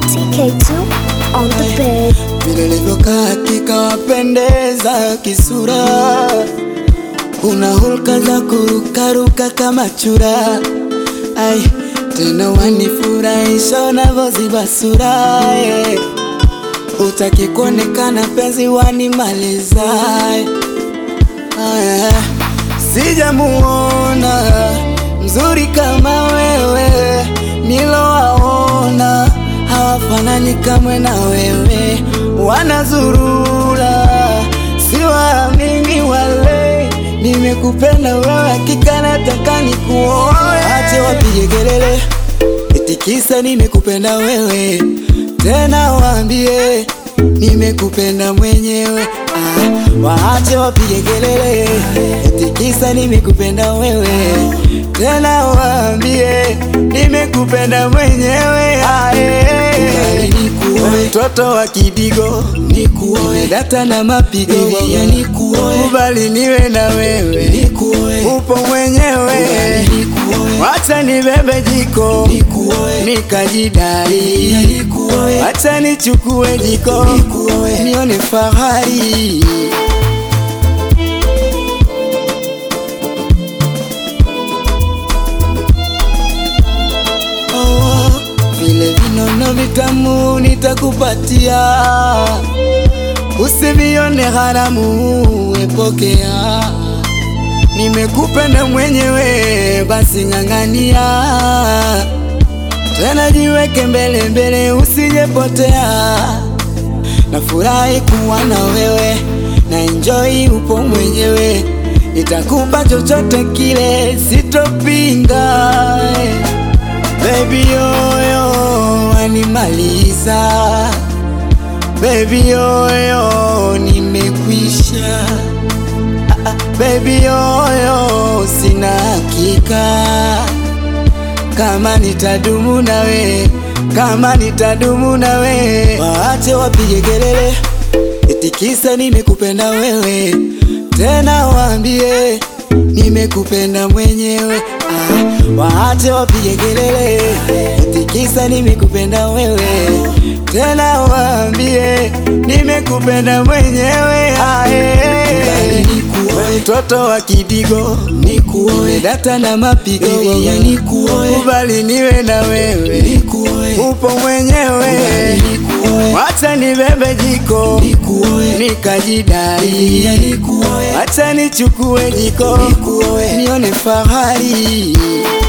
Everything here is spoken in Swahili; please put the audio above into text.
TK2 on the bed. Vile ulivyokaa hakika wapendeza kisura, una hulka za kurukaruka kama chura. Ai, tena wanifurahisha unavyoziba sura, utaki kuonekana penzi wanimaliza. Sijamuona mzuri kama wewe, nilowaona hawafanani kamwe na wewe. Wanazurura siwaamini wale, nimekupenda wewe hakika nataka nikuoe. Ache wapige kelele eti kisa nimekupenda wewe, tena waambie nimekupenda mwenyewe. Waache wapige kelele eti kisa nimekupenda wewe, tena waambie nimekupenda mwenyewe. Mtoto wa kidigo nikuoe, data na mapigo nikuoe, kubali niwe na wewe nikuoe, upo mwenyewe wacha nibebe jiko nikuoe, nikajidai nikuoe, wacha nichukue jiko nikuoe, nione fahari. Vile vinono vitamu nitakupatia, usivione haramu, epokea. Nimekupenda mwenyewe basi ng'ang'ania, tena jiweke mbele mbele usijepotea. Nafurahi kuwa na wewe na enjoy upo mwenyewe, nitakupa chochote kile sitopinga. Baby yoyo wanimaliza, baby yoyo nimekwisha. Baby yoyo sina hakika kama nitadumu nawe, kama nitadumu nawe. Waache wapige kelele eti kisa nimekupenda wewe, tena waambie nimekupenda mwenyewe. Waache wapige kelele eti kisa nimekupenda wewe, tena waambie nimekupenda mwenyewe. Mtoto wa kidigo nikuoe, data na mapigo nikuoe, kubali niwe na wewe nikuoe, upo mwenyewe wacha nibebe jiko nikuoe, nikajidai nikuoe, wacha nichukue jiko nikuoe, nione fahari.